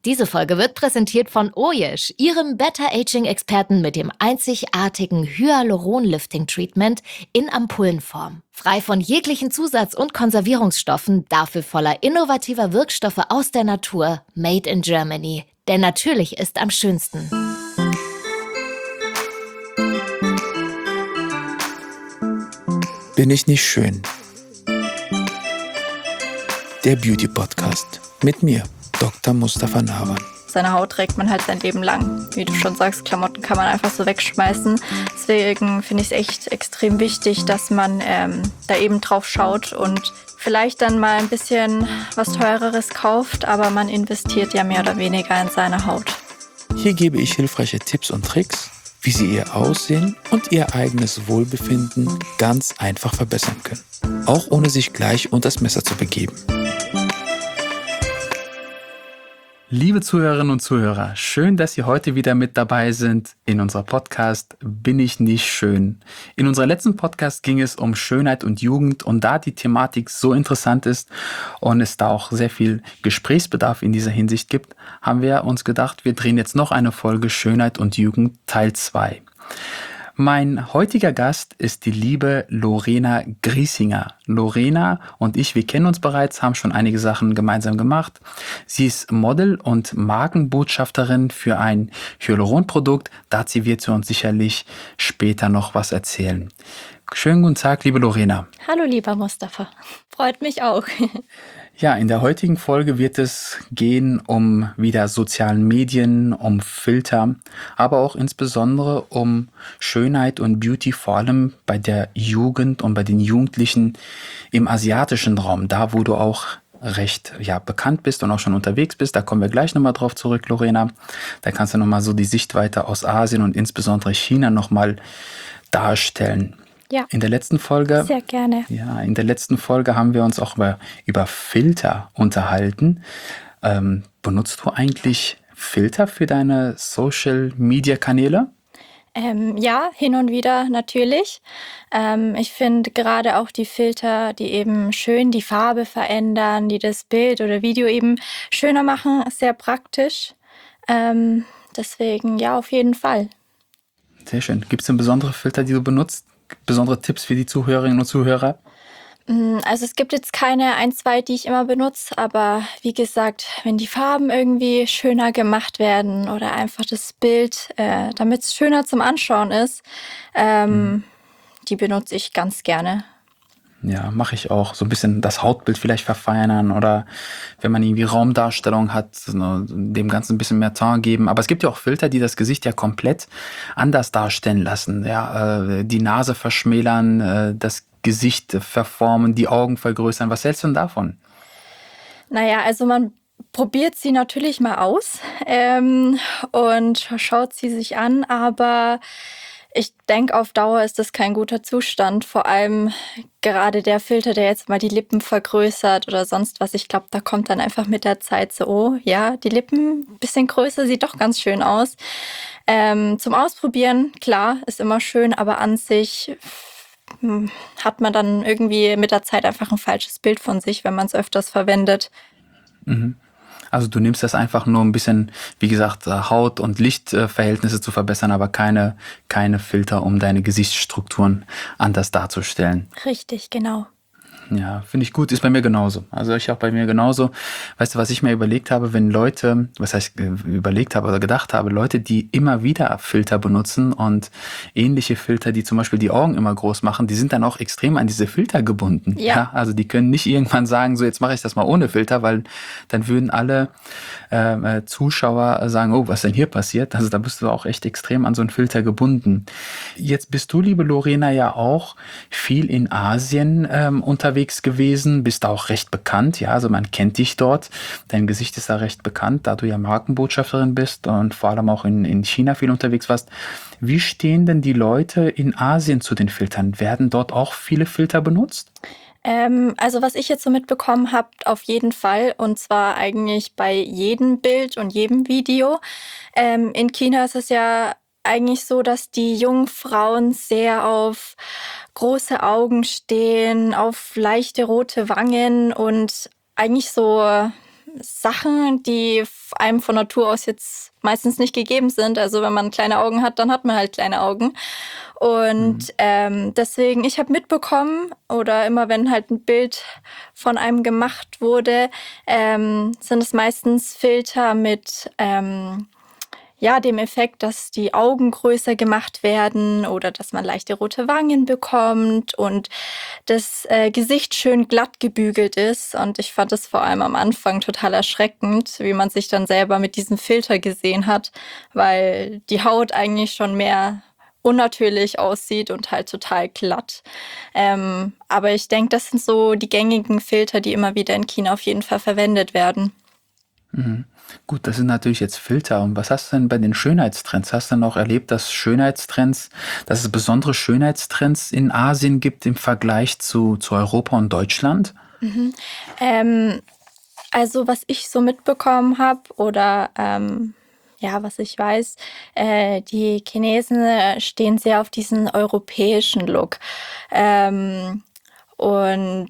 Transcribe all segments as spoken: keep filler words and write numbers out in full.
Diese Folge wird präsentiert von Oyesh, ihrem Better-Aging-Experten mit dem einzigartigen Hyaluron-Lifting-Treatment in Ampullenform. Frei von jeglichen Zusatz- und Konservierungsstoffen, dafür voller innovativer Wirkstoffe aus der Natur, made in Germany. Denn natürlich ist am schönsten. Bin ich nicht schön? Der Beauty-Podcast mit mir, Doktor Mustafa Nawan. Seine Haut trägt man halt sein Leben lang. Wie du schon sagst, Klamotten kann man einfach so wegschmeißen. Deswegen finde ich es echt extrem wichtig, dass man ähm, da eben drauf schaut und vielleicht dann mal ein bisschen was Teureres kauft, aber man investiert ja mehr oder weniger in seine Haut. Hier gebe ich hilfreiche Tipps und Tricks, wie Sie Ihr Aussehen und Ihr eigenes Wohlbefinden ganz einfach verbessern können. Auch ohne sich gleich unter das Messer zu begeben. Liebe Zuhörerinnen und Zuhörer, schön, dass Sie heute wieder mit dabei sind in unserer Podcast Bin ich nicht schön? In unserer letzten Podcast ging es um Schönheit und Jugend und da die Thematik so interessant ist und es da auch sehr viel Gesprächsbedarf in dieser Hinsicht gibt, haben wir uns gedacht, wir drehen jetzt noch eine Folge Schönheit und Jugend Teil zwei. Mein heutiger Gast ist die liebe Lorena Griesinger. Lorena und ich, wir kennen uns bereits, haben schon einige Sachen gemeinsam gemacht. Sie ist Model und Markenbotschafterin für ein Hyaluronprodukt. Dazu wird sie uns sicherlich später noch was erzählen. Schönen guten Tag, liebe Lorena. Hallo, lieber Mustafa. Freut mich auch. Ja, in der heutigen Folge wird es gehen um wieder sozialen Medien, um Filter, aber auch insbesondere um Schönheit und Beauty, vor allem bei der Jugend und bei den Jugendlichen im asiatischen Raum, da wo du auch recht ja, bekannt bist und auch schon unterwegs bist. Da kommen wir gleich nochmal drauf zurück, Lorena. Da kannst du nochmal so die Sichtweite aus Asien und insbesondere China nochmal darstellen. Ja, in der letzten Folge, sehr gerne. Ja, in der letzten Folge haben wir uns auch über, über Filter unterhalten. Ähm, benutzt du eigentlich Filter für deine Social-Media-Kanäle? Ähm, ja, hin und wieder natürlich. Ähm, ich finde gerade auch die Filter, die eben schön die Farbe verändern, die das Bild oder Video eben schöner machen, sehr praktisch. Ähm, deswegen ja, auf jeden Fall. Sehr schön. Gibt es denn besondere Filter, die du benutzt? Besondere Tipps für die Zuhörerinnen und Zuhörer? Also es gibt jetzt keine ein, zwei, die ich immer benutze, aber wie gesagt, wenn die Farben irgendwie schöner gemacht werden oder einfach das Bild, äh, damit es schöner zum Anschauen ist, ähm, mhm. die benutze ich ganz gerne. Ja, mache ich auch. So ein bisschen das Hautbild vielleicht verfeinern oder wenn man irgendwie Raumdarstellung hat, dem Ganzen ein bisschen mehr Ton geben. Aber es gibt ja auch Filter, die das Gesicht ja komplett anders darstellen lassen. Ja, die Nase verschmälern, das Gesicht verformen, die Augen vergrößern. Was hältst du denn davon? Naja, also man probiert sie natürlich mal aus ähm, und schaut sie sich an, aber ich denke, auf Dauer ist das kein guter Zustand. Vor allem gerade der Filter, der jetzt mal die Lippen vergrößert oder sonst was. Ich glaube, da kommt dann einfach mit der Zeit so, oh ja, die Lippen ein bisschen größer, sieht doch ganz schön aus. Ähm, zum Ausprobieren, klar, ist immer schön, aber an sich hm, hat man dann irgendwie mit der Zeit einfach ein falsches Bild von sich, wenn man es öfters verwendet. Mhm. Also du nimmst das einfach nur ein bisschen, wie gesagt, Haut- und Lichtverhältnisse zu verbessern, aber keine, keine Filter, um deine Gesichtsstrukturen anders darzustellen. Richtig, genau. Ja, finde ich gut. Ist bei mir genauso. Also ich auch bei mir genauso. Weißt du, was ich mir überlegt habe, wenn Leute, was heißt überlegt habe oder gedacht habe, Leute, die immer wieder Filter benutzen und ähnliche Filter, die zum Beispiel die Augen immer groß machen, die sind dann auch extrem an diese Filter gebunden. Ja. Ja, also die können nicht irgendwann sagen, so jetzt mache ich das mal ohne Filter, weil dann würden alle äh, Zuschauer sagen, oh, was denn hier passiert? Also da bist du auch echt extrem an so einen Filter gebunden. Jetzt bist du, liebe Lorena, ja auch viel in Asien ähm, unterwegs gewesen, bist auch recht bekannt, ja, also man kennt dich dort, dein Gesicht ist da recht bekannt, da du ja Markenbotschafterin bist und vor allem auch in, in China viel unterwegs warst. Wie stehen denn die Leute in Asien zu den Filtern? Werden dort auch viele Filter benutzt? Ähm, also was ich jetzt so mitbekommen habe, auf jeden Fall, und zwar eigentlich bei jedem Bild und jedem Video. Ähm, in China ist es ja eigentlich so, dass die jungen Frauen sehr auf große Augen stehen, auf leichte rote Wangen und eigentlich so Sachen, die einem von Natur aus jetzt meistens nicht gegeben sind. Also wenn man kleine Augen hat, dann hat man halt kleine Augen. Und mhm. ähm, deswegen, ich habe mitbekommen, oder immer wenn halt ein Bild von einem gemacht wurde, ähm, sind es meistens Filter mit ähm, ja, dem Effekt, dass die Augen größer gemacht werden oder dass man leichte rote Wangen bekommt und das äh, Gesicht schön glatt gebügelt ist. Und ich fand es vor allem am Anfang total erschreckend, wie man sich dann selber mit diesem Filter gesehen hat, weil die Haut eigentlich schon mehr unnatürlich aussieht und halt total glatt. Ähm, aber ich denke, das sind so die gängigen Filter, die immer wieder in China auf jeden Fall verwendet werden. Mhm. Gut, das sind natürlich jetzt Filter. Und was hast du denn bei den Schönheitstrends? Hast du denn auch erlebt, dass Schönheitstrends, dass es besondere Schönheitstrends in Asien gibt im Vergleich zu, zu Europa und Deutschland? Mhm. Ähm, also was ich so mitbekommen habe oder ähm, ja, was ich weiß, äh, die Chinesen äh, stehen sehr auf diesen europäischen Look. Ähm, und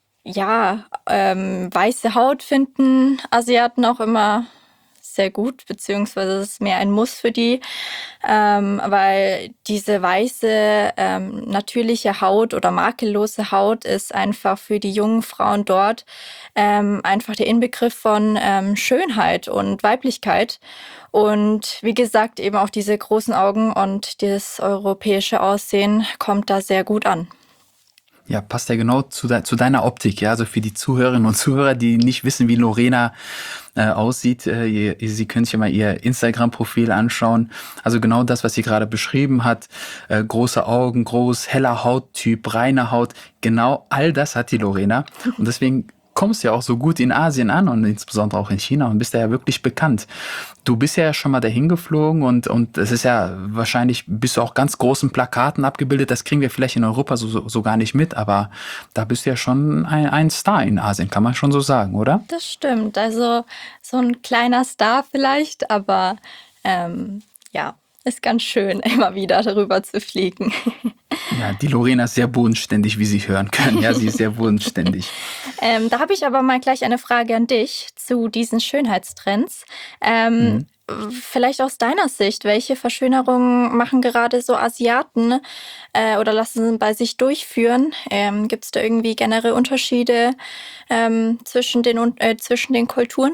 ja, ähm, weiße Haut finden Asiaten auch immer sehr gut, beziehungsweise es ist mehr ein Muss für die, ähm, weil diese weiße, ähm, natürliche Haut oder makellose Haut ist einfach für die jungen Frauen dort ähm, einfach der Inbegriff von ähm, Schönheit und Weiblichkeit. Und wie gesagt, eben auch diese großen Augen und das europäische Aussehen kommt da sehr gut an. Ja, passt ja genau zu, de zu deiner Optik, ja. Also für die Zuhörerinnen und Zuhörer, die nicht wissen, wie Lorena äh, aussieht, äh, ihr, sie können sich ja mal ihr Instagram-Profil anschauen. Also genau das, was sie gerade beschrieben hat, äh, große Augen, groß, heller Hauttyp, reine Haut, genau all das hat die Lorena. Und deswegen kommst ja auch so gut in Asien an und insbesondere auch in China und bist da ja wirklich bekannt. Du bist ja schon mal dahin geflogen und und es ist ja wahrscheinlich, bist du auch ganz großen Plakaten abgebildet. Das kriegen wir vielleicht in Europa so, so, so gar nicht mit, aber da bist du ja schon ein, ein Star in Asien, kann man schon so sagen, oder? Das stimmt. Also so ein kleiner Star vielleicht, aber ähm, ja, ist ganz schön, immer wieder darüber zu fliegen. Ja, die Lorena ist sehr bodenständig, wie Sie hören können. Ja, sie ist sehr bodenständig. ähm, da habe ich aber mal gleich eine Frage an dich zu diesen Schönheitstrends. Ähm, mhm. Vielleicht aus deiner Sicht, welche Verschönerungen machen gerade so Asiaten äh, oder lassen sie bei sich durchführen? Ähm, Gibt es da irgendwie generelle Unterschiede ähm, zwischen den, äh, zwischen den Kulturen?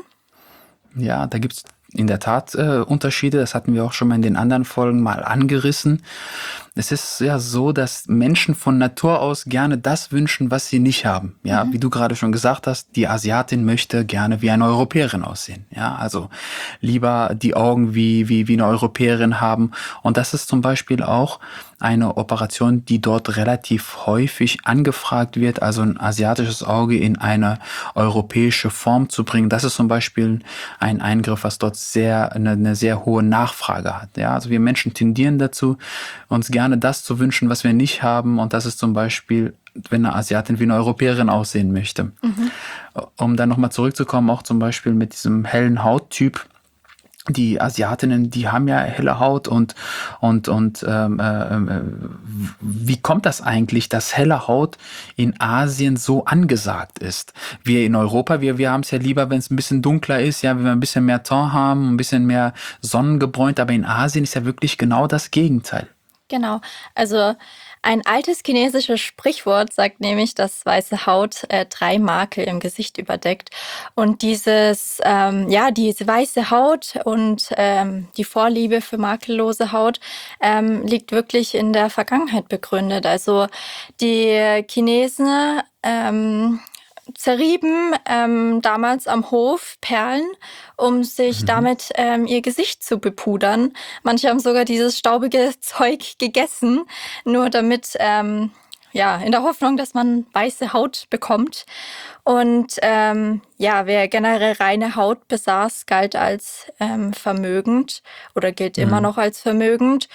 Ja, da gibt's in der Tat äh, Unterschiede. Das hatten wir auch schon mal in den anderen Folgen mal angerissen. Es ist ja so, dass Menschen von Natur aus gerne das wünschen, was sie nicht haben. Ja, mhm. Wie du gerade schon gesagt hast, die Asiatin möchte gerne wie eine Europäerin aussehen. Ja, also lieber die Augen wie, wie, wie eine Europäerin haben. Und das ist zum Beispiel auch eine Operation, die dort relativ häufig angefragt wird, also ein asiatisches Auge in eine europäische Form zu bringen. Das ist zum Beispiel ein Eingriff, was dort sehr, eine, eine sehr hohe Nachfrage hat. Ja, also wir Menschen tendieren dazu, uns gerne das zu wünschen, was wir nicht haben. Und das ist zum Beispiel, wenn eine Asiatin wie eine Europäerin aussehen möchte. Mhm. Um dann nochmal zurückzukommen, auch zum Beispiel mit diesem hellen Hauttyp. Die Asiatinnen, die haben ja helle Haut und und und ähm, äh, wie kommt das eigentlich, dass helle Haut in Asien so angesagt ist? Wir in Europa, wir wir haben es ja lieber, wenn es ein bisschen dunkler ist, ja, wenn wir ein bisschen mehr Ton haben, ein bisschen mehr sonnengebräunt, aber in Asien ist ja wirklich genau das Gegenteil. Genau, also ein altes chinesisches Sprichwort sagt nämlich, dass weiße Haut äh, drei Makel im Gesicht überdeckt. Und dieses, ähm, ja, diese weiße Haut und ähm, die Vorliebe für makellose Haut ähm, liegt wirklich in der Vergangenheit begründet. Also die Chinesen ähm, zerrieben ähm, damals am Hof Perlen, um sich mhm. damit ähm, ihr Gesicht zu bepudern. Manche haben sogar dieses staubige Zeug gegessen, nur damit, ähm, ja, in der Hoffnung, dass man weiße Haut bekommt. Und ähm, ja, wer generell reine Haut besaß, galt als ähm, vermögend oder gilt mhm. immer noch als vermögend.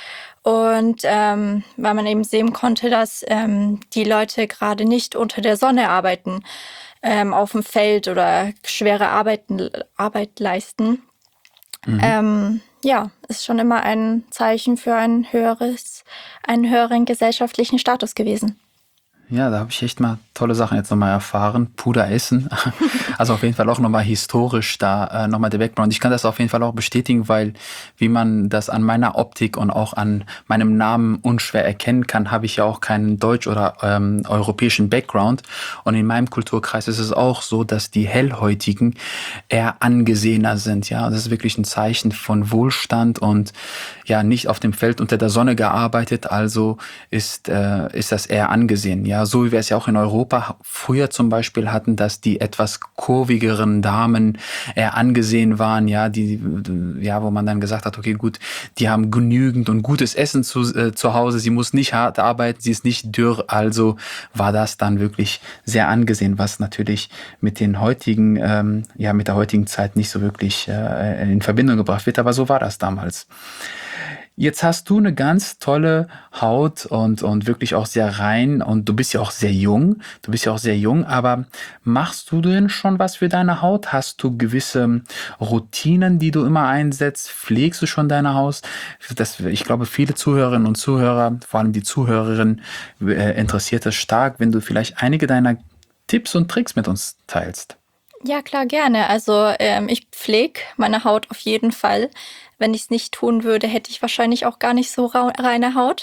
Und ähm, weil man eben sehen konnte, dass ähm, die Leute gerade nicht unter der Sonne arbeiten, ähm, auf dem Feld oder schwere Arbeiten, Arbeit leisten. Mhm. Ähm, ja, ist schon immer ein Zeichen für ein höheres, einen höheren gesellschaftlichen Status gewesen. Ja, da habe ich echt mal tolle Sachen jetzt nochmal erfahren. Puder essen. Also auf jeden Fall auch nochmal historisch da äh, nochmal der Background. Ich kann das auf jeden Fall auch bestätigen, weil wie man das an meiner Optik und auch an meinem Namen unschwer erkennen kann, habe ich ja auch keinen deutsch- oder ähm, europäischen Background. Und in meinem Kulturkreis ist es auch so, dass die Hellhäutigen eher angesehener sind. Ja, das ist wirklich ein Zeichen von Wohlstand und ja, nicht auf dem Feld unter der Sonne gearbeitet. Also ist äh, ist das eher angesehen. Ja, so wie wir es ja auch in Europa früher zum Beispiel hatten, dass die etwas kurvigeren Damen eher angesehen waren, ja, die, ja, wo man dann gesagt hat, okay, gut, die haben genügend und gutes Essen zu, äh, zu Hause, sie muss nicht hart arbeiten, sie ist nicht dürr, also war das dann wirklich sehr angesehen, was natürlich mit den heutigen, ähm, ja, mit der heutigen Zeit nicht so wirklich äh, in Verbindung gebracht wird, aber so war das damals. Jetzt hast du eine ganz tolle Haut und, und wirklich auch sehr rein und du bist ja auch sehr jung. Du bist ja auch sehr jung, aber machst du denn schon was für deine Haut? Hast du gewisse Routinen, die du immer einsetzt? Pflegst du schon deine Haut? Das, ich glaube, viele Zuhörerinnen und Zuhörer, vor allem die Zuhörerin, äh, interessiert es stark, wenn du vielleicht einige deiner Tipps und Tricks mit uns teilst. Ja, klar, gerne. Also ähm, ich pflege meine Haut auf jeden Fall. Wenn ich es nicht tun würde, hätte ich wahrscheinlich auch gar nicht so ra- reine Haut.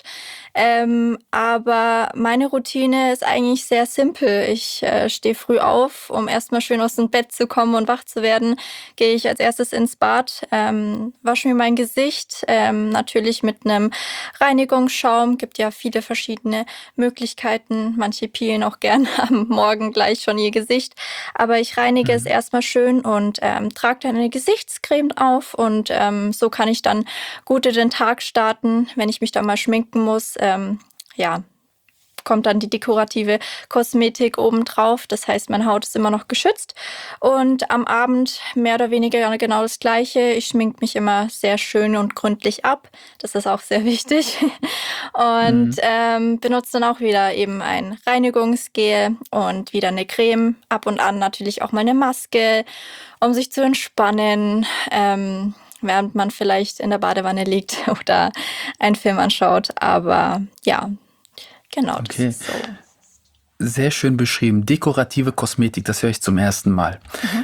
Ähm, aber meine Routine ist eigentlich sehr simpel. Ich äh, stehe früh auf, um erstmal schön aus dem Bett zu kommen und wach zu werden. Gehe ich als erstes ins Bad, ähm, wasche mir mein Gesicht, ähm, natürlich mit einem Reinigungsschaum. Gibt ja viele verschiedene Möglichkeiten. Manche peelen auch gern am Morgen gleich schon ihr Gesicht. Aber ich reinige es erstmal schön und ähm, trage dann eine Gesichtscreme auf und ähm, so kann ich dann gut in den Tag starten, wenn ich mich dann mal schminken muss. Ähm, ja, kommt dann die dekorative Kosmetik obendrauf. Das heißt, meine Haut ist immer noch geschützt. Und am Abend mehr oder weniger genau das Gleiche. Ich schminke mich immer sehr schön und gründlich ab. Das ist auch sehr wichtig. Und Mhm. ähm, benutze dann auch wieder eben ein Reinigungsgel und wieder eine Creme. Ab und an natürlich auch mal eine Maske, um sich zu entspannen. Ähm, während man vielleicht in der Badewanne liegt oder einen Film anschaut. Aber ja, genau, das Okay. ist so. Sehr schön beschrieben. Dekorative Kosmetik, das höre ich zum ersten Mal.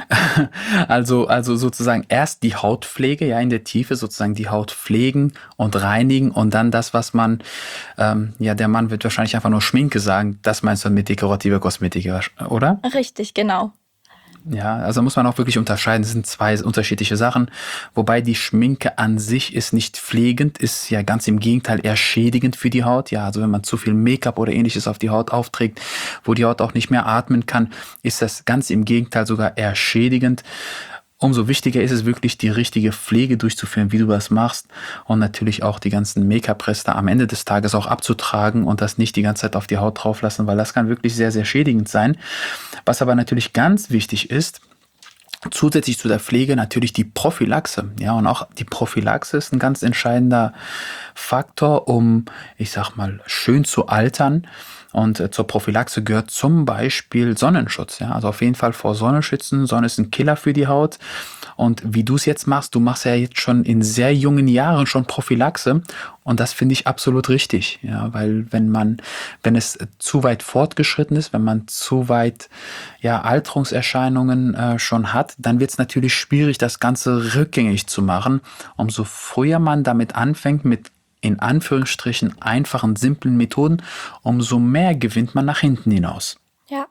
Also, also sozusagen erst die Hautpflege, ja, in der Tiefe sozusagen die Haut pflegen und reinigen und dann das, was man, ähm, ja, der Mann wird wahrscheinlich einfach nur Schminke sagen. Das meinst du mit dekorativer Kosmetik, oder? Richtig, genau. Ja, also muss man auch wirklich unterscheiden. Das sind zwei unterschiedliche Sachen. Wobei die Schminke an sich ist nicht pflegend, ist ja ganz im Gegenteil eher schädigend für die Haut. Ja, also wenn man zu viel Make-up oder ähnliches auf die Haut aufträgt, wo die Haut auch nicht mehr atmen kann, ist das ganz im Gegenteil sogar eher schädigend. Umso wichtiger ist es wirklich, die richtige Pflege durchzuführen, wie du das machst und natürlich auch die ganzen Make-up-Reste am Ende des Tages auch abzutragen und das nicht die ganze Zeit auf die Haut drauf lassen, weil das kann wirklich sehr, sehr schädigend sein. Was aber natürlich ganz wichtig ist, zusätzlich zu der Pflege natürlich die Prophylaxe. Ja, und auch die Prophylaxe ist ein ganz entscheidender Faktor, um, ich sag mal, schön zu altern. Und äh, zur Prophylaxe gehört zum Beispiel Sonnenschutz. Ja, also auf jeden Fall vor Sonne schützen. Sonne ist ein Killer für die Haut. Und wie du es jetzt machst, du machst ja jetzt schon in sehr jungen Jahren schon Prophylaxe. Und das finde ich absolut richtig. Ja, weil wenn man, wenn es zu weit fortgeschritten ist, wenn man zu weit, ja, Alterungserscheinungen äh, schon hat, dann wird es natürlich schwierig, das Ganze rückgängig zu machen. Umso früher man damit anfängt, mit in Anführungsstrichen einfachen, simplen Methoden, umso mehr gewinnt man nach hinten hinaus. Ja,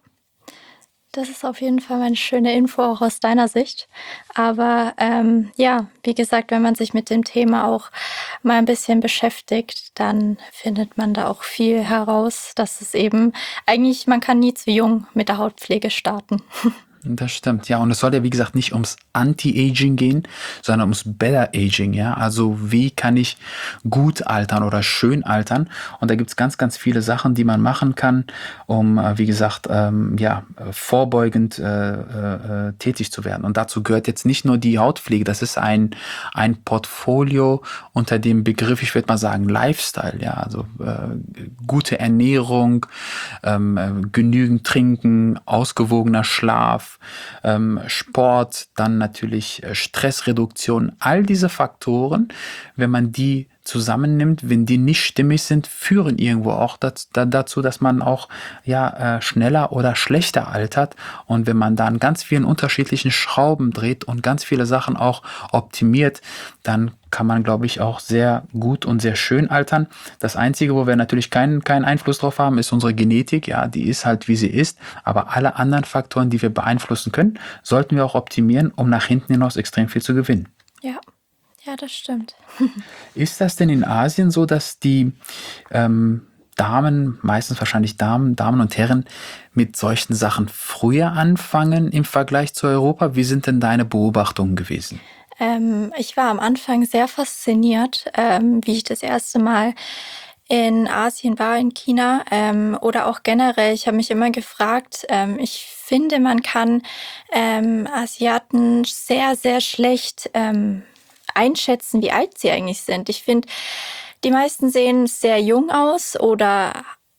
das ist auf jeden Fall eine schöne Info auch aus deiner Sicht. Aber ähm, ja, wie gesagt, wenn man sich mit dem Thema auch mal ein bisschen beschäftigt, dann findet man da auch viel heraus, dass es eben eigentlich, man kann nie zu jung mit der Hautpflege starten. Das stimmt, ja. Und es soll ja, wie gesagt, nicht ums Anti-Aging gehen, sondern ums Better Aging, ja. Also wie kann ich gut altern oder schön altern? Und da gibt's ganz, ganz viele Sachen, die man machen kann, um, äh, wie gesagt, ähm, ja, vorbeugend äh, äh, tätig zu werden. Und dazu gehört jetzt nicht nur die Hautpflege, das ist ein, ein Portfolio unter dem Begriff, ich würde mal sagen, Lifestyle, ja. Also äh, gute Ernährung, ähm, äh, genügend trinken, ausgewogener Schlaf, Schlaf, ähm, Sport, dann natürlich äh, Stressreduktion. All diese Faktoren, wenn man die zusammennimmt, wenn die nicht stimmig sind, führen irgendwo auch dazu, dazu dass man auch ja äh, schneller oder schlechter altert. Und wenn man da an ganz vielen unterschiedlichen Schrauben dreht und ganz viele Sachen auch optimiert, dann kann man, glaube ich, auch sehr gut und sehr schön altern. Das Einzige, wo wir natürlich keinen, keinen Einfluss drauf haben, ist unsere Genetik. Ja, die ist halt, wie sie ist. Aber alle anderen Faktoren, die wir beeinflussen können, sollten wir auch optimieren, um nach hinten hinaus extrem viel zu gewinnen. Ja, ja, das stimmt. Ist das denn in Asien so, dass die ähm, Damen, meistens wahrscheinlich Damen, Damen und Herren, mit solchen Sachen früher anfangen im Vergleich zu Europa? Wie sind denn deine Beobachtungen gewesen? Ähm, ich war am Anfang sehr fasziniert, ähm, wie ich das erste Mal in Asien war, in China, ähm, oder auch generell. Ich habe mich immer gefragt, ähm, ich finde, man kann ähm, Asiaten sehr, sehr schlecht ähm, einschätzen, wie alt sie eigentlich sind. Ich finde, die meisten sehen sehr jung aus oder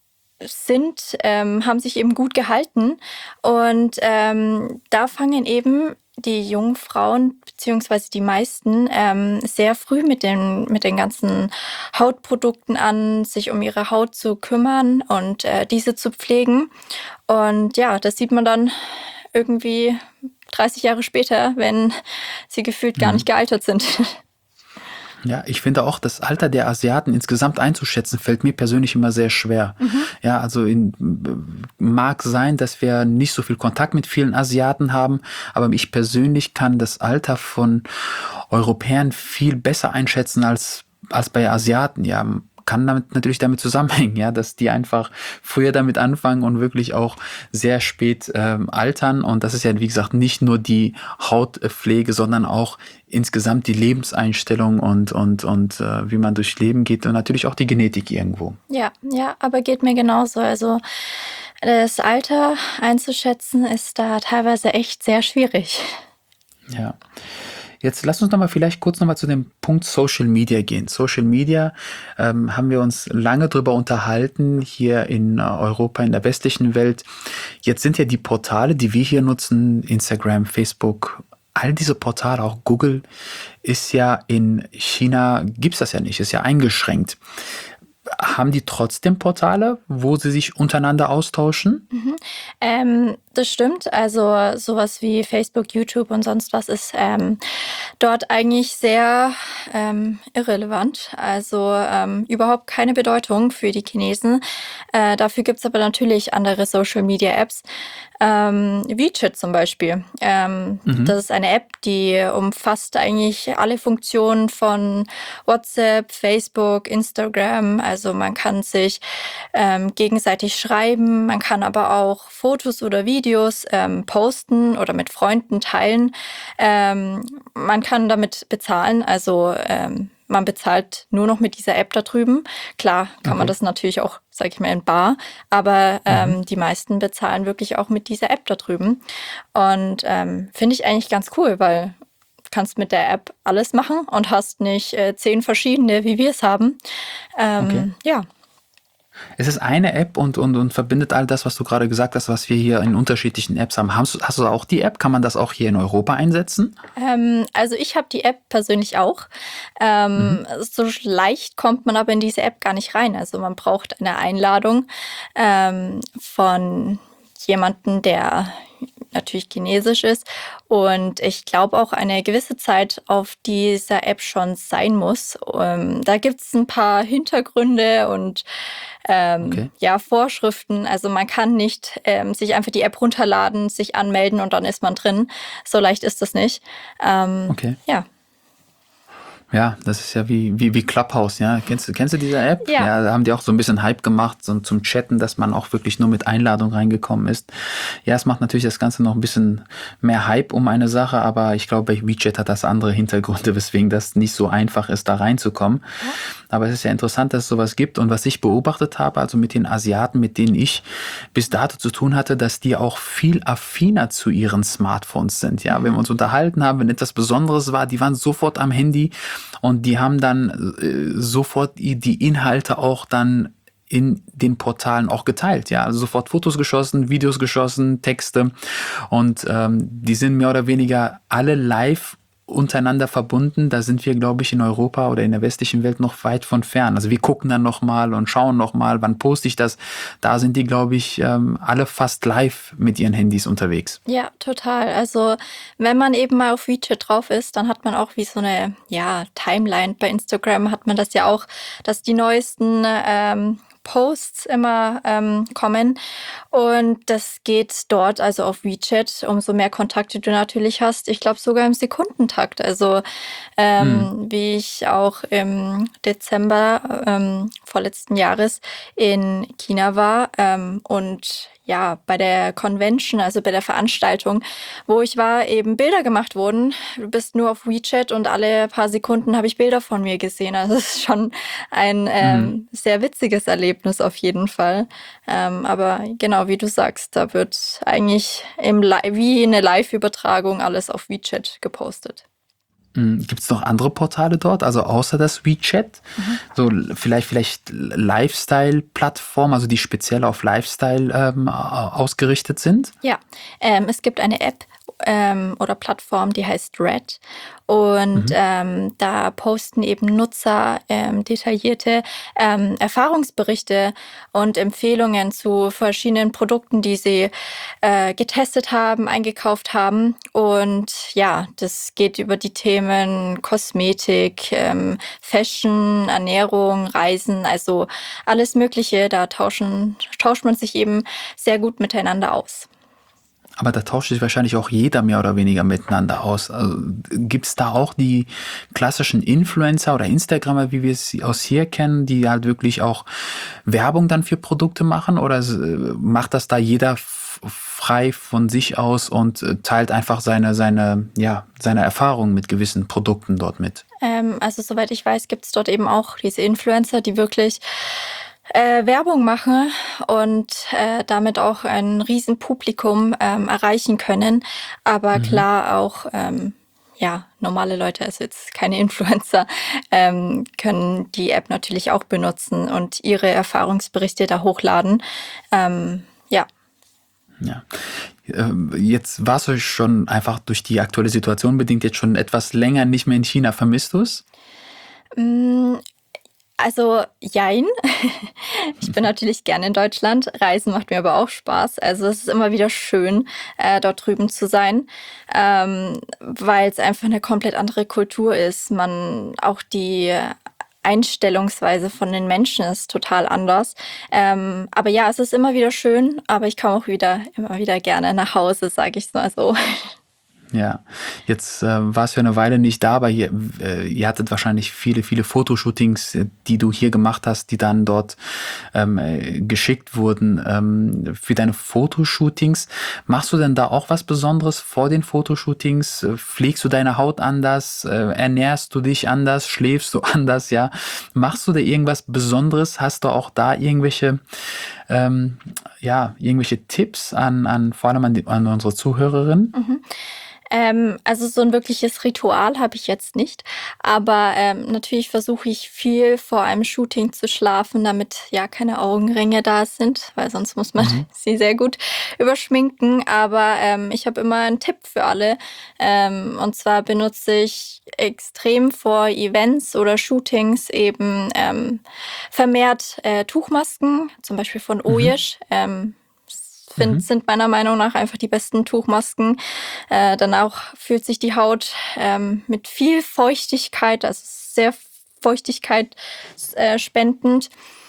sind, ähm, haben sich eben gut gehalten. Und ähm, da fangen eben die jungen Frauen, beziehungsweise die meisten, ähm, sehr früh mit den, mit den ganzen Hautprodukten an, sich um ihre Haut zu kümmern und äh, diese zu pflegen. Und ja, das sieht man dann irgendwie dreißig Jahre später, wenn sie gefühlt gar nicht gealtert sind. Ja, ich finde auch, das Alter der Asiaten insgesamt einzuschätzen, fällt mir persönlich immer sehr schwer. Mhm. Ja, also in, mag sein, dass wir nicht so viel Kontakt mit vielen Asiaten haben, aber ich persönlich kann das Alter von Europäern viel besser einschätzen als, als bei Asiaten. Ja, kann damit natürlich damit zusammenhängen, ja, dass die einfach früher damit anfangen und wirklich auch sehr spät ähm, altern. Und das ist ja, wie gesagt, nicht nur die Hautpflege, sondern auch insgesamt die Lebenseinstellung und, und, und äh, wie man durchs Leben geht und natürlich auch die Genetik irgendwo. Ja, ja, aber geht mir genauso. Also das Alter einzuschätzen ist da teilweise echt sehr schwierig. Ja. Jetzt lass uns noch mal vielleicht kurz noch mal zu dem Punkt Social Media gehen. Social Media ähm, haben wir uns lange drüber unterhalten hier in Europa, in der westlichen Welt. Jetzt sind ja die Portale, die wir hier nutzen, Instagram, Facebook, all diese Portale, auch Google, ist ja in China, gibt's das ja nicht, ist ja eingeschränkt. Haben die trotzdem Portale, wo sie sich untereinander austauschen? Mhm. Ähm, das stimmt. Also sowas wie Facebook, YouTube und sonst was ist ähm, dort eigentlich sehr ähm, irrelevant. Also ähm, überhaupt keine Bedeutung für die Chinesen. Äh, dafür gibt es aber natürlich andere Social-Media-Apps. Ähm, WeChat zum Beispiel. Ähm, mhm. Das ist eine App, die umfasst eigentlich alle Funktionen von WhatsApp, Facebook, Instagram. Also man kann sich ähm, gegenseitig schreiben, man kann aber auch Fotos oder Videos ähm, posten oder mit Freunden teilen. Ähm, man kann damit bezahlen, also ähm, man bezahlt nur noch mit dieser App da drüben. Klar kann okay. man das natürlich auch, sag ich mal, in bar, aber ähm, mhm. die meisten bezahlen wirklich auch mit dieser App da drüben. Und ähm, finde ich eigentlich ganz cool, weil du kannst mit der App alles machen und hast nicht äh, zehn verschiedene, wie wir es haben. Ähm, okay. Ja. Es ist eine App und, und, und verbindet all das, was du gerade gesagt hast, was wir hier in unterschiedlichen Apps haben. Hast du, hast du auch die App? Kann man das auch hier in Europa einsetzen? Ähm, also ich habe die App persönlich auch. Ähm, mhm. So leicht kommt man aber in diese App gar nicht rein. Also man braucht eine Einladung ähm, von jemandem, der natürlich chinesisch ist und ich glaube auch eine gewisse Zeit auf dieser App schon sein muss. Ähm, da gibt es ein paar Hintergründe und ähm, okay. ja, Vorschriften. Also man kann nicht ähm, sich einfach die App runterladen, sich anmelden und dann ist man drin. So leicht ist das nicht. Ähm, okay. Ja. Ja, das ist ja wie, wie, wie Clubhouse, ja. Kennst du, kennst du diese App? Ja. Ja, da haben die auch so ein bisschen Hype gemacht, so zum Chatten, dass man auch wirklich nur mit Einladung reingekommen ist. Ja, es macht natürlich das Ganze noch ein bisschen mehr Hype um eine Sache, aber ich glaube, bei WeChat hat das andere Hintergründe, weswegen das nicht so einfach ist, da reinzukommen. Ja. Aber es ist ja interessant, dass es sowas gibt. Und was ich beobachtet habe, also mit den Asiaten, mit denen ich bis dato zu tun hatte, dass die auch viel affiner zu ihren Smartphones sind. Ja, wenn wir uns unterhalten haben, wenn etwas Besonderes war, die waren sofort am Handy und die haben dann äh, sofort die Inhalte auch dann in den Portalen auch geteilt. Ja, also sofort Fotos geschossen, Videos geschossen, Texte und ähm, die sind mehr oder weniger alle live untereinander verbunden. Da sind wir, glaube ich, in Europa oder in der westlichen Welt noch weit von fern. Also wir gucken dann nochmal und schauen nochmal, wann poste ich das. Da sind die, glaube ich, ähm, alle fast live mit ihren Handys unterwegs. Ja, total. Also wenn man eben mal auf WeChat drauf ist, dann hat man auch wie so eine ja, Timeline. Bei Instagram hat man das ja auch, dass die neuesten ähm, Posts immer ähm, kommen und das geht dort, also auf WeChat, umso mehr Kontakte du natürlich hast. Ich glaube sogar im Sekundentakt. Also ähm, hm. wie ich auch im Dezember ähm, vorletzten Jahres in China war ähm, und ja, bei der Convention, also bei der Veranstaltung, wo ich war, eben Bilder gemacht wurden. Du bist nur auf WeChat und alle paar Sekunden habe ich Bilder von mir gesehen. Also es ist schon ein ähm, mhm. sehr witziges Erlebnis auf jeden Fall. Ähm, aber genau, wie du sagst, da wird eigentlich im Li- wie eine Live-Übertragung alles auf WeChat gepostet. Gibt es noch andere Portale dort, also außer das WeChat? Mhm. So vielleicht vielleicht Lifestyle-Plattformen, also die speziell auf Lifestyle ähm, ausgerichtet sind? Ja, ähm, es gibt eine App ähm, oder Plattform, die heißt Red. Und mhm. ähm, da posten eben Nutzer ähm, detaillierte ähm, Erfahrungsberichte und Empfehlungen zu verschiedenen Produkten, die sie äh, getestet haben, eingekauft haben. Und ja, das geht über die Themen Kosmetik, ähm, Fashion, Ernährung, Reisen, also alles Mögliche. Da tauschen, tauscht man sich eben sehr gut miteinander aus. Aber da tauscht sich wahrscheinlich auch jeder mehr oder weniger miteinander aus. Also, gibt es da auch die klassischen Influencer oder Instagrammer, wie wir es aus hier kennen, die halt wirklich auch Werbung dann für Produkte machen? Oder macht das da jeder frei von sich aus und teilt einfach seine, seine, ja, seine Erfahrungen mit gewissen Produkten dort mit? Ähm, also soweit ich weiß, gibt es dort eben auch diese Influencer, die wirklich Äh, Werbung mache und äh, damit auch ein Riesenpublikum ähm, erreichen können. Aber mhm. klar auch, ähm, ja, normale Leute, also jetzt keine Influencer, ähm, können die App natürlich auch benutzen und ihre Erfahrungsberichte da hochladen. Ähm, ja. Ja. Jetzt warst du schon einfach durch die aktuelle Situation bedingt jetzt schon etwas länger nicht mehr in China. Vermisst du es? Mm, Also jein. Ich bin natürlich gerne in Deutschland. Reisen macht mir aber auch Spaß. Also es ist immer wieder schön, äh, dort drüben zu sein, ähm, weil es einfach eine komplett andere Kultur ist. Man auch die Einstellungsweise von den Menschen ist total anders. Ähm, aber ja, es ist immer wieder schön, aber ich komme auch wieder immer wieder gerne nach Hause, sage ich mal so. Ja, jetzt äh, warst du ja eine Weile nicht da, aber ihr, äh, ihr hattet wahrscheinlich viele, viele Fotoshootings, die du hier gemacht hast, die dann dort ähm, äh, geschickt wurden. Ähm, für deine Fotoshootings, machst du denn da auch was Besonderes vor den Fotoshootings? Pflegst du deine Haut anders? Äh, ernährst du dich anders? Schläfst du anders? Ja, machst du da irgendwas Besonderes? Hast du auch da irgendwelche ähm, ja, irgendwelche Tipps an, an vor allem an, die, an unsere Zuhörerinnen? Mhm. Ähm, also so ein wirkliches Ritual habe ich jetzt nicht, aber ähm, natürlich versuche ich viel vor einem Shooting zu schlafen, damit ja keine Augenringe da sind, weil sonst muss man mhm. sie sehr gut überschminken. Aber ähm, ich habe immer einen Tipp für alle, ähm, und zwar benutze ich extrem vor Events oder Shootings eben ähm, vermehrt äh, Tuchmasken, zum Beispiel von Oyesh. Mhm. Ähm, Find, mhm. sind meiner Meinung nach einfach die besten Tuchmasken. Äh, danach fühlt sich die Haut ähm, mit viel Feuchtigkeit, also sehr Feuchtigkeit äh, spendend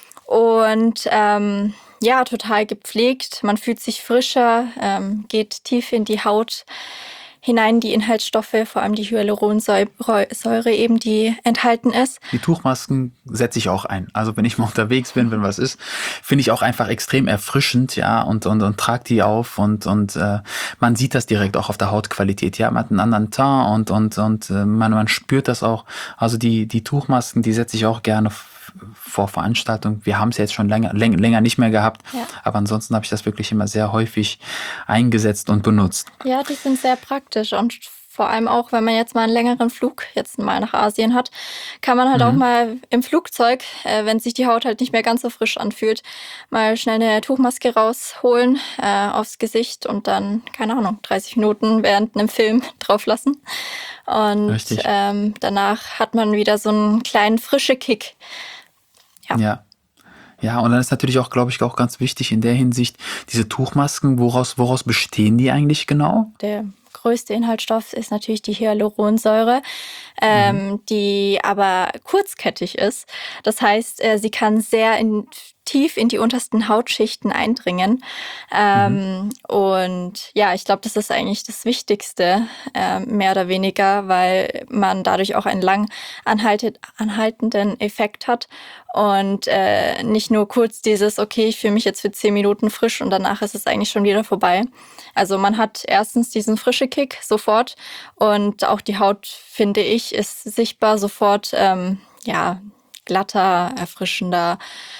und ähm, ja, total gepflegt. Man fühlt sich frischer, ähm, geht tief in die Haut hinein, die Inhaltsstoffe, vor allem die Hyaluronsäure eben, die enthalten ist. Die Tuchmasken setze ich auch ein. Also wenn ich mal unterwegs bin, wenn was ist, finde ich auch einfach extrem erfrischend, ja, und und und trage die auf und und äh, man sieht das direkt auch auf der Hautqualität, ja, man hat einen anderen Teint und und und äh, man man spürt das auch. Also die die Tuchmasken, die setze ich auch gerne vor Veranstaltungen. Wir haben es jetzt schon länger, länger, länger nicht mehr gehabt, ja. Aber ansonsten habe ich das wirklich immer sehr häufig eingesetzt und benutzt. Ja, die sind sehr praktisch und vor allem auch, wenn man jetzt mal einen längeren Flug jetzt mal nach Asien hat, kann man halt Mhm. auch mal im Flugzeug, äh, wenn sich die Haut halt nicht mehr ganz so frisch anfühlt, mal schnell eine Tuchmaske rausholen äh, aufs Gesicht und dann, keine Ahnung, dreißig Minuten während einem Film drauf lassen. Und Richtig. ähm, danach hat man wieder so einen kleinen frische Kick. Ja. Ja. Ja, und dann ist natürlich auch, glaube ich, auch ganz wichtig in der Hinsicht, diese Tuchmasken, woraus, woraus bestehen die eigentlich genau? Der größte Inhaltsstoff ist natürlich die Hyaluronsäure, ähm, die aber kurzkettig ist. Das heißt, äh, sie kann sehr in, tief in die untersten Hautschichten eindringen. Ähm, und ja, ich glaube, das ist eigentlich das Wichtigste, äh, mehr oder weniger, weil man dadurch auch einen lang anhaltet, anhaltenden Effekt hat. Und äh, nicht nur kurz dieses, okay, ich fühle mich jetzt für zehn Minuten frisch und danach ist es eigentlich schon wieder vorbei. Also man hat erstens diesen frische Kick sofort und auch die Haut, finde ich, ist sichtbar sofort ähm, ja, glatter, erfrischender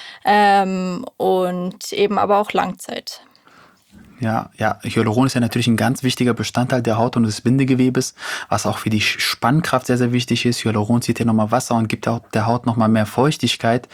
ähm, und eben aber auch Langzeit. Ja, ja, Hyaluron ist ja natürlich ein ganz wichtiger Bestandteil der Haut und des Bindegewebes, was auch für die Spannkraft sehr, sehr wichtig ist. Hyaluron zieht ja nochmal Wasser und gibt der Haut, der Haut nochmal mehr Feuchtigkeit.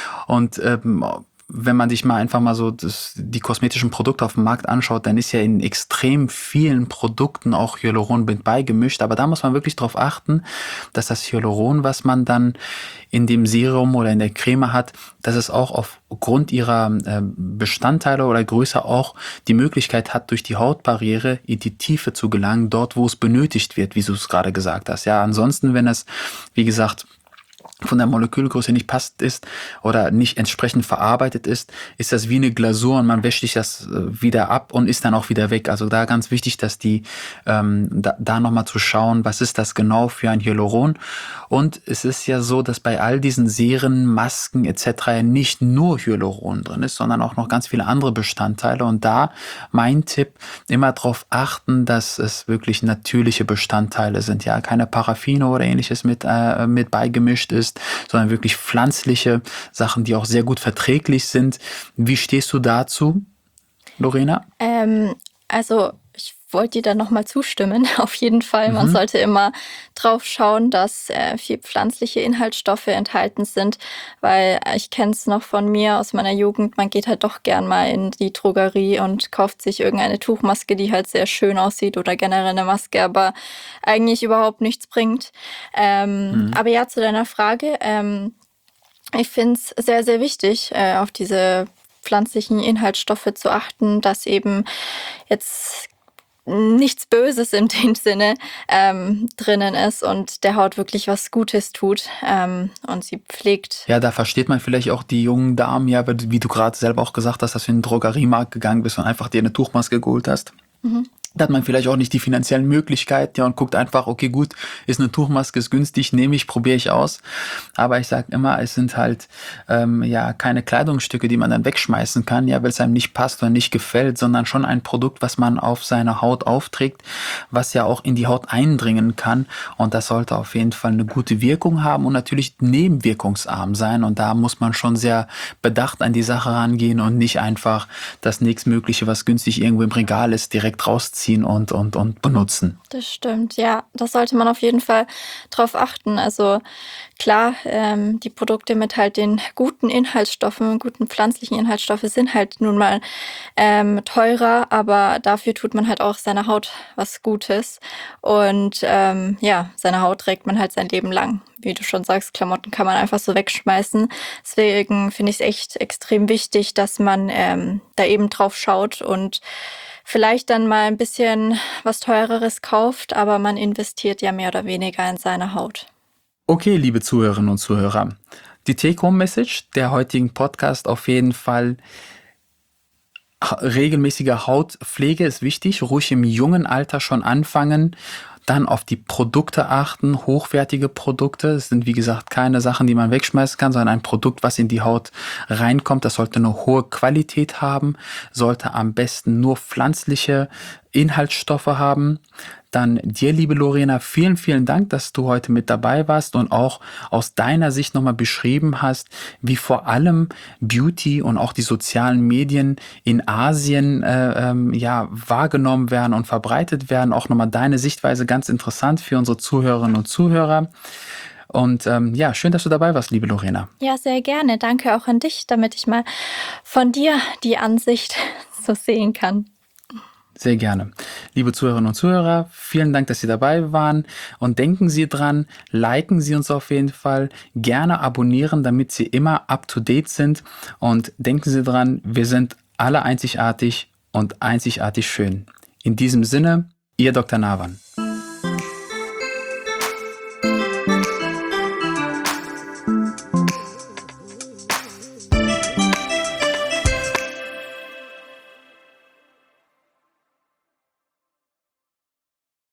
Und ähm, wenn man sich mal einfach mal so das, die kosmetischen Produkte auf dem Markt anschaut, dann ist ja in extrem vielen Produkten auch Hyaluron mit beigemischt. Aber da muss man wirklich darauf achten, dass das Hyaluron, was man dann in dem Serum oder in der Creme hat, dass es auch aufgrund ihrer äh, Bestandteile oder Größe auch die Möglichkeit hat, durch die Hautbarriere in die Tiefe zu gelangen, dort, wo es benötigt wird, wie du es gerade gesagt hast. Ja, ansonsten, wenn es, wie gesagt, von der Molekülgröße nicht passt ist oder nicht entsprechend verarbeitet ist, ist das wie eine Glasur und man wäscht sich das wieder ab und ist dann auch wieder weg. Also da ganz wichtig, dass die ähm, da, da nochmal zu schauen, was ist das genau für ein Hyaluron. Und es ist ja so, dass bei all diesen Seren, Masken et cetera nicht nur Hyaluron drin ist, sondern auch noch ganz viele andere Bestandteile. Und da mein Tipp, immer darauf achten, dass es wirklich natürliche Bestandteile sind. Ja, keine Paraffine oder ähnliches mit, äh, mit beigemischt ist, sondern wirklich pflanzliche Sachen, die auch sehr gut verträglich sind. Wie stehst du dazu, Lorena? Ähm, also ich wollte dir da nochmal zustimmen. Auf jeden Fall, man sollte immer drauf schauen, dass äh, viel pflanzliche Inhaltsstoffe enthalten sind, weil ich kenne es noch von mir aus meiner Jugend, man geht halt doch gern mal in die Drogerie und kauft sich irgendeine Tuchmaske, die halt sehr schön aussieht oder generell eine Maske, aber eigentlich überhaupt nichts bringt. Ähm, Mhm. Aber ja, zu deiner Frage, ähm, ich finde es sehr, sehr wichtig, äh, auf diese pflanzlichen Inhaltsstoffe zu achten, dass eben jetzt nichts Böses in dem Sinne ähm, drinnen ist und der Haut wirklich was Gutes tut ähm, und sie pflegt. Ja, da versteht man vielleicht auch die jungen Damen, ja, weil- wie du gerade selber auch gesagt hast, dass du in den Drogeriemarkt gegangen bist und einfach dir eine Tuchmaske geholt hast. Da hat man vielleicht auch nicht die finanziellen Möglichkeiten, ja, und guckt einfach, okay, gut, ist eine Tuchmaske, ist günstig, nehme ich, probiere ich aus. Aber ich sage immer, es sind halt ähm, ja keine Kleidungsstücke, die man dann wegschmeißen kann, ja, weil es einem nicht passt oder nicht gefällt, sondern schon ein Produkt, was man auf seine Haut aufträgt, was ja auch in die Haut eindringen kann. Und das sollte auf jeden Fall eine gute Wirkung haben und natürlich nebenwirkungsarm sein. Und da muss man schon sehr bedacht an die Sache rangehen und nicht einfach das nächstmögliche, was günstig irgendwo im Regal ist, direkt rausziehen und, und, und benutzen. Das stimmt, ja. Das sollte man auf jeden Fall drauf achten. Also klar, ähm, die Produkte mit halt den guten Inhaltsstoffen, guten pflanzlichen Inhaltsstoffe sind halt nun mal ähm, teurer, aber dafür tut man halt auch seiner Haut was Gutes. Und ähm, ja, seine Haut trägt man halt sein Leben lang. Wie du schon sagst, Klamotten kann man einfach so wegschmeißen. Deswegen finde ich es echt extrem wichtig, dass man ähm, da eben drauf schaut und vielleicht dann mal ein bisschen was Teureres kauft, aber man investiert ja mehr oder weniger in seine Haut. Okay, liebe Zuhörerinnen und Zuhörer, die Take-Home-Message der heutigen Podcast auf jeden Fall: ha- regelmäßige Hautpflege ist wichtig, ruhig im jungen Alter schon anfangen, dann auf die Produkte achten, hochwertige Produkte. Es sind, wie gesagt, keine Sachen, die man wegschmeißen kann, sondern ein Produkt, was in die Haut reinkommt. Das sollte eine hohe Qualität haben, sollte am besten nur pflanzliche Inhaltsstoffe haben. Dann dir, liebe Lorena, vielen, vielen Dank, dass du heute mit dabei warst und auch aus deiner Sicht nochmal beschrieben hast, wie vor allem Beauty und auch die sozialen Medien in Asien äh, ähm, ja, wahrgenommen werden und verbreitet werden. Auch nochmal deine Sichtweise ganz interessant für unsere Zuhörerinnen und Zuhörer. Und ähm, ja, schön, dass du dabei warst, liebe Lorena. Ja, sehr gerne. Danke auch an dich, damit ich mal von dir die Ansicht so sehen kann. Sehr gerne. Liebe Zuhörerinnen und Zuhörer, vielen Dank, dass Sie dabei waren. Und denken Sie dran, liken Sie uns auf jeden Fall, gerne abonnieren, damit Sie immer up-to-date sind. Und denken Sie dran, wir sind alle einzigartig und einzigartig schön. In diesem Sinne, Ihr Doktor Nawan.